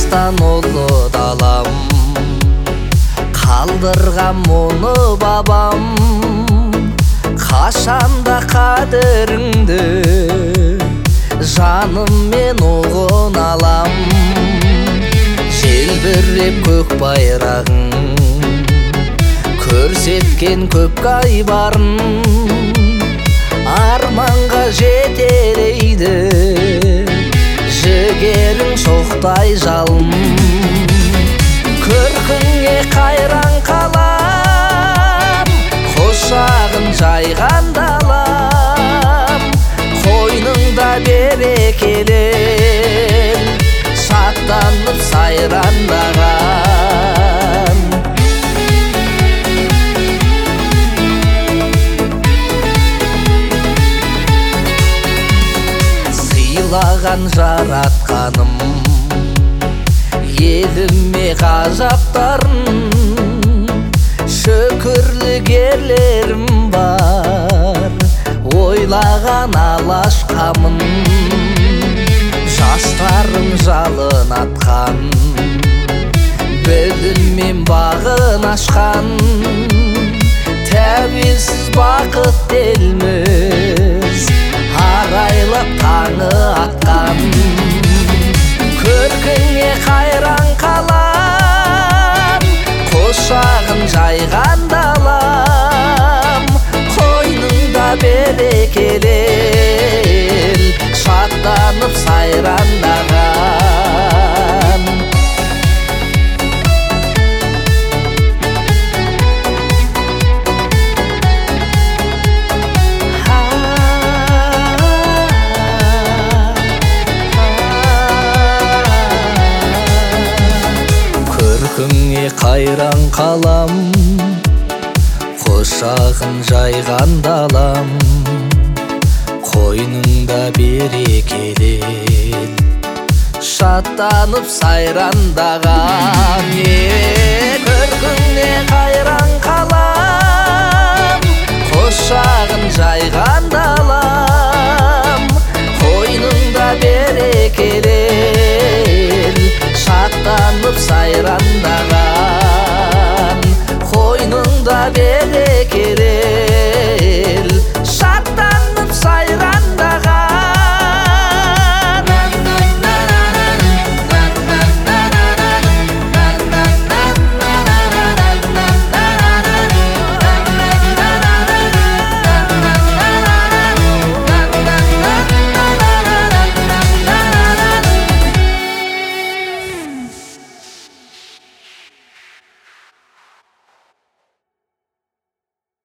жастан ұлы далам, қалдырған мұны бабам. Қашанда қадіріңді жаныммен оғын алам. Желбіреп көк байрағың көрсеткен көп айбарын, арманға жетелейді жігерің шоқтай жалын. Көркіңе қайран қалам, құшағын жайған далам. Қойныңда берекелер, шаттанып сайрандаған. Сыйлаған жаратқаным еліме ғажаптарын, шүкірлік ерлерім бар, ойлаған алаш қамын. Жастарым жалын атқан, біліммен бағын ашқан, тәуелсіз бақыт елміз арайлап таңы атқан. Көркіңе қайран қалам, құшағын жайған далам. Қойныңда берекелер, шаттанып сайрандаған. Көркіңе қайран қалам, құшағын жайған далам. Қойныңда берекелер, шаттанып сайрандаған. Көркіңе қайран қалам, құшағын жайған далам.